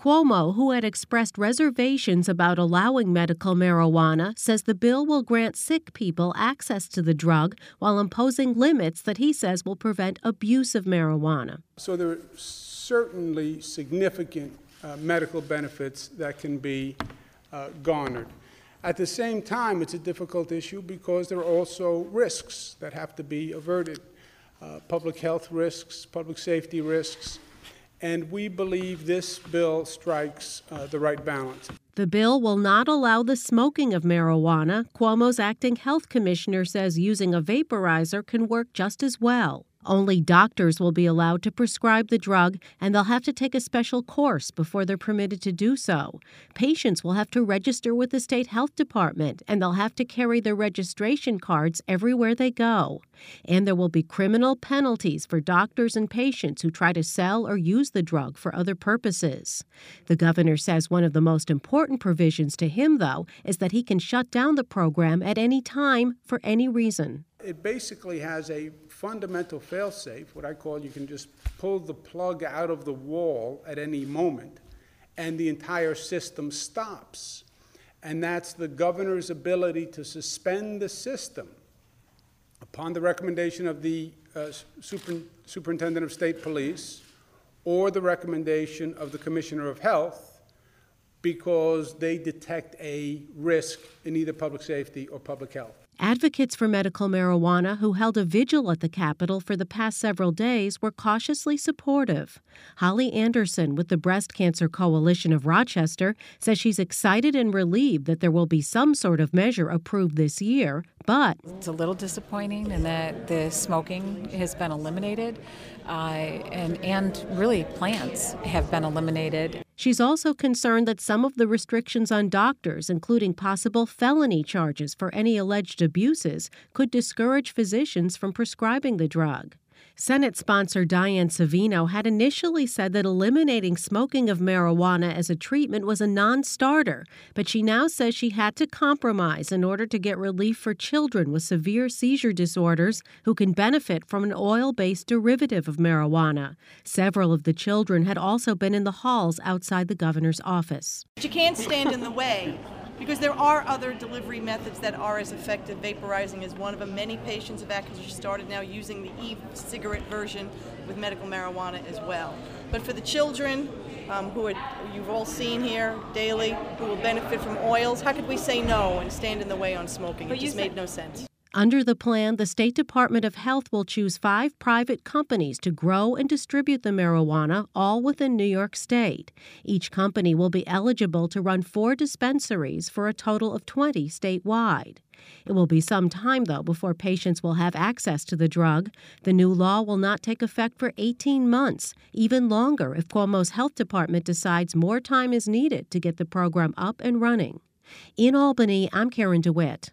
Cuomo, who had expressed reservations about allowing medical marijuana, says the bill will grant sick people access to the drug while imposing limits that he says will prevent abuse of marijuana. So there are certainly significant medical benefits that can be garnered. At the same time, it's a difficult issue because there are also risks that have to be averted, public health risks, public safety risks, and we believe this bill strikes the right balance. The bill will not allow the smoking of marijuana. Cuomo's acting health commissioner says using a vaporizer can work just as well. Only doctors will be allowed to prescribe the drug, and they'll have to take a special course before they're permitted to do so. Patients will have to register with the state health department, and they'll have to carry their registration cards everywhere they go. And there will be criminal penalties for doctors and patients who try to sell or use the drug for other purposes. The governor says one of the most important provisions to him, though, is that he can shut down the program at any time for any reason. It basically has a fundamental fail-safe, what I call you can just pull the plug out of the wall at any moment, and the entire system stops. And that's the governor's ability to suspend the system upon the recommendation of the superintendent of state police or the recommendation of the commissioner of health because they detect a risk in either public safety or public health. Advocates for medical marijuana who held a vigil at the Capitol for the past several days were cautiously supportive. Holly Anderson with the Breast Cancer Coalition of Rochester says she's excited and relieved that there will be some sort of measure approved this year, but it's a little disappointing in that the smoking has been eliminated and really plants have been eliminated. She's also concerned that some of the restrictions on doctors, including possible felony charges for any alleged abuses, could discourage physicians from prescribing the drug. Senate sponsor Diane Savino had initially said that eliminating smoking of marijuana as a treatment was a non-starter, but she now says she had to compromise in order to get relief for children with severe seizure disorders who can benefit from an oil-based derivative of marijuana. Several of the children had also been in the halls outside the governor's office. You can't stand in the way, because there are other delivery methods that are as effective. Vaporizing is one of them. Many patients have actually started now using the e-cigarette version with medical marijuana as well. But for the children you've all seen here daily, who will benefit from oils, how could we say no and stand in the way on smoking? It just made no sense. Under the plan, the State Department of Health will choose 5 private companies to grow and distribute the marijuana, all within New York State. Each company will be eligible to run 4 dispensaries for a total of 20 statewide. It will be some time, though, before patients will have access to the drug. The new law will not take effect for 18 months, even longer if Cuomo's health department decides more time is needed to get the program up and running. In Albany, I'm Karen DeWitt.